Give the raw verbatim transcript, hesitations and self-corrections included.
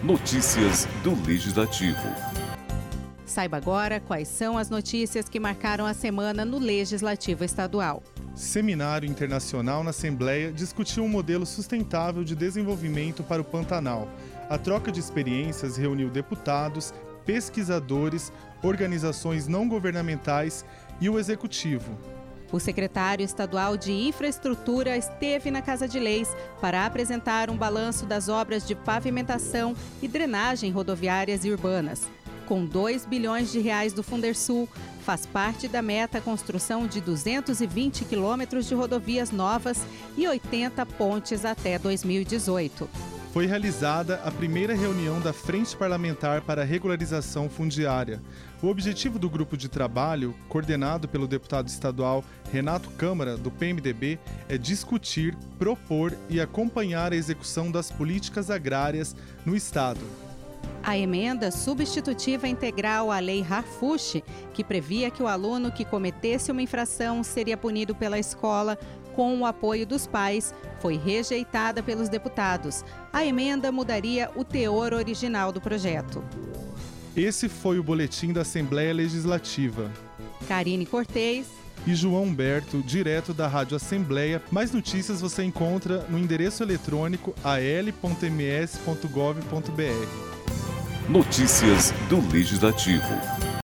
Notícias do Legislativo. Saiba agora quais são as notícias que marcaram a semana no Legislativo Estadual. Seminário Internacional na Assembleia discutiu um modelo sustentável de desenvolvimento para o Pantanal. A troca de experiências reuniu deputados, pesquisadores, organizações não governamentais e o Executivo. O secretário estadual de Infraestrutura esteve na Casa de Leis para apresentar um balanço das obras de pavimentação e drenagem rodoviárias e urbanas. Com dois bilhões de reais do Fundersul, faz parte da meta a construção de duzentos e vinte quilômetros de rodovias novas e oitenta pontes até dois mil e dezoito. Foi realizada a primeira reunião da Frente Parlamentar para a Regularização Fundiária. O objetivo do grupo de trabalho, coordenado pelo deputado estadual Renato Câmara, do P M D B, é discutir, propor e acompanhar a execução das políticas agrárias no Estado. A emenda substitutiva integral à Lei Harfuch, que previa que o aluno que cometesse uma infração seria punido pela escola com o apoio dos pais, foi rejeitada pelos deputados. A emenda mudaria o teor original do projeto. Esse foi o boletim da Assembleia Legislativa. Karine Cortez e João Humberto, direto da Rádio Assembleia. Mais notícias você encontra no endereço eletrônico a l ponto m s ponto gov ponto b r. Notícias do Legislativo.